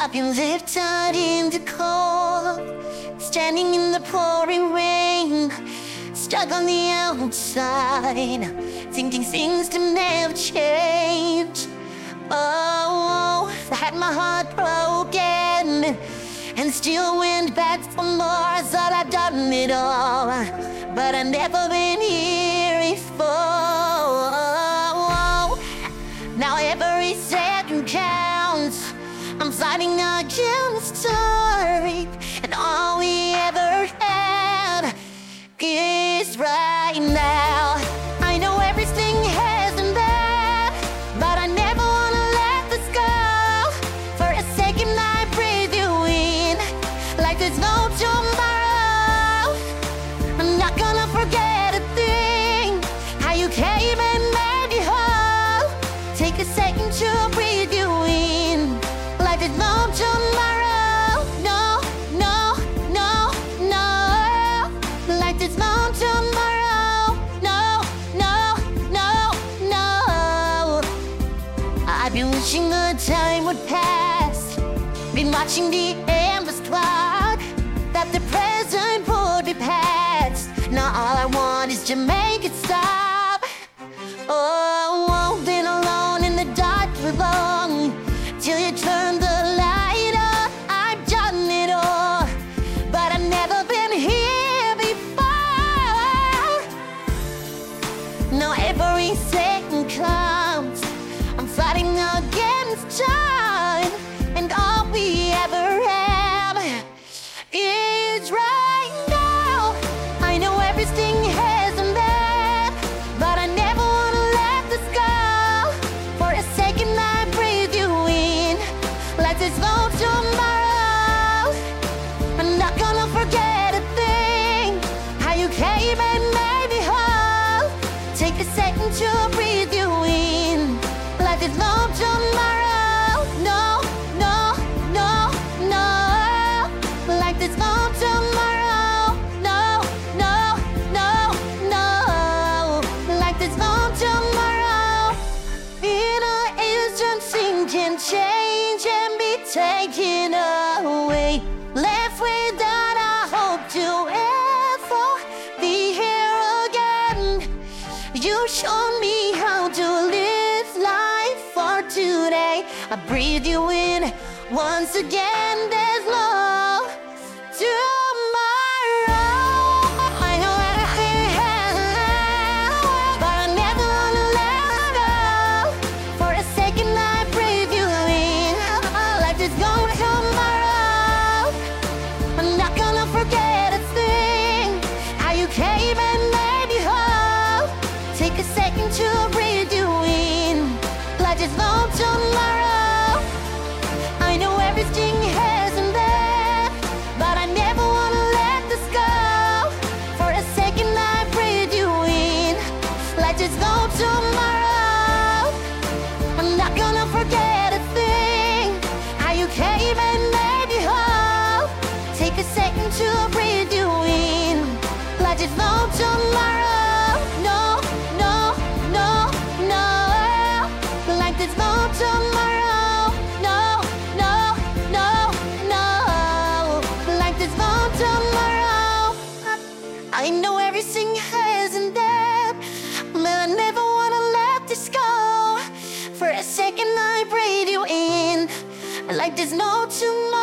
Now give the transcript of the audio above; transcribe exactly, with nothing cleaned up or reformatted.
I've been lifted in the cold, standing in the pouring rain, stuck on the outside, thinking things to never change. Oh, I had my heart broken and still went back for more. I thought I'd done it all, but I've never been here before. Now every second counts. I'm fighting against time, and all we ever had is right now. I know everything has been bad, but I never wanna let this go. For a second I breathe you in, like there's no tomorrow. I'm not gonna forget a thing, how you came and made me whole. Take a second to breathe you in, like there's no tomorrow. No, no, no, no, like there's no tomorrow. No, no, no, no. I've been wishing the time would pass, been watching the endless clock, that the present would be past. Now all I want is to make it stop. Oh, been alone in the dark for long, till you turn the light on. I've done it all, but I've never been here before. Now every second counts. I'm fighting against time, and all we ever have is right now. I know everything has been bad, but I never wanna let this go. For a second I breathe you in, like there's no tomorrow. I'm not gonna forget a thing, how you came and made me whole. Take a second to breathe you in, like there's no tomorrow. No, no, no, no, like there's no tomorrow. No, no, no, no, like there's no tomorrow. In an instant, things can change and be taken away, left without a hope to ever be here again. You showed me how to live life for today. I breathe you in once again. There's no tomorrow. I know everything has now, but I never wanna let go. For a second I breathe you in, like there's no tomorrow. I'm not gonna forget a thing, how you came and made me whole. Take a second to breathe you in, like there's no tomorrow. I know everything has been bad, but I never wanna let this go. For a second I breathe you in, like there's no tomorrow. I'm not gonna forget a thing, how you came and made me whole. Take a second to breathe you in, like there's no tomorrow. No, no, no, no, like there's no tomorrow. No, no, no, no, like there's no tomorrow. I know everything hasn't that, but I never wanna let this go. For a second I breathe you in, like there's no tomorrow.